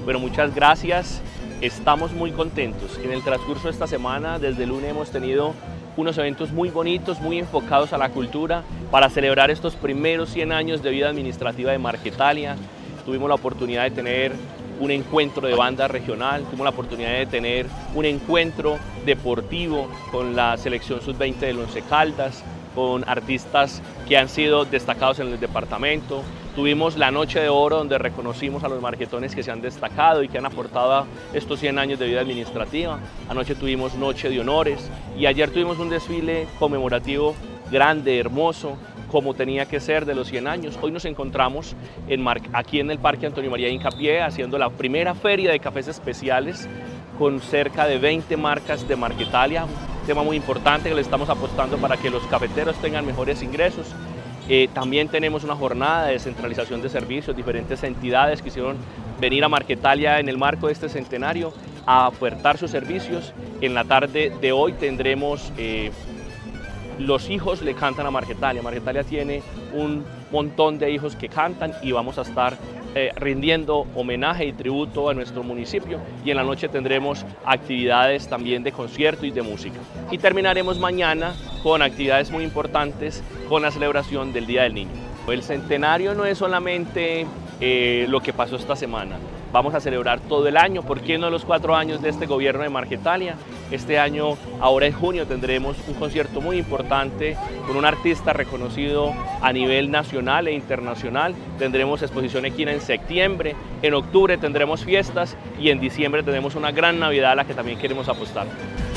Bueno, muchas gracias. Estamos muy contentos. En el transcurso de esta semana, desde el lunes, hemos tenido unos eventos muy bonitos, muy enfocados a la cultura, para celebrar estos primeros 100 años de vida administrativa de Marquetalia. Tuvimos la oportunidad de tener un encuentro de banda regional, tuvimos la oportunidad de tener un encuentro deportivo con la selección sub-20 del Once Caldas, con artistas que han sido destacados en el departamento. Tuvimos la Noche de Oro, donde reconocimos a los marquetones que se han destacado y que han aportado a estos 100 años de vida administrativa. Anoche tuvimos Noche de Honores y ayer tuvimos un desfile conmemorativo grande, hermoso, como tenía que ser, de los 100 años. Hoy nos encontramos aquí en el Parque Antonio María Hincapié haciendo la primera feria de cafés especiales con cerca de 20 marcas de Marquetalia, un tema muy importante que le estamos apostando para que los cafeteros tengan mejores ingresos. También tenemos una jornada de descentralización de servicios, diferentes entidades quisieron venir a Marquetalia en el marco de este centenario a ofertar sus servicios. En la tarde de hoy tendremos Los hijos le cantan a Marquetalia. Marquetalia tiene un montón de hijos que cantan y vamos a estar rindiendo homenaje y tributo a nuestro municipio, y en la noche tendremos actividades también de concierto y de música. Y terminaremos mañana con actividades muy importantes con la celebración del Día del Niño. El centenario no es solamente lo que pasó esta semana. Vamos a celebrar todo el año, ¿por qué no los 4 años de este gobierno de Marquetalia? Este año, ahora en junio, tendremos un concierto muy importante con un artista reconocido a nivel nacional e internacional. Tendremos exposición equina en septiembre, en octubre tendremos fiestas y en diciembre tendremos una gran Navidad a la que también queremos apostar.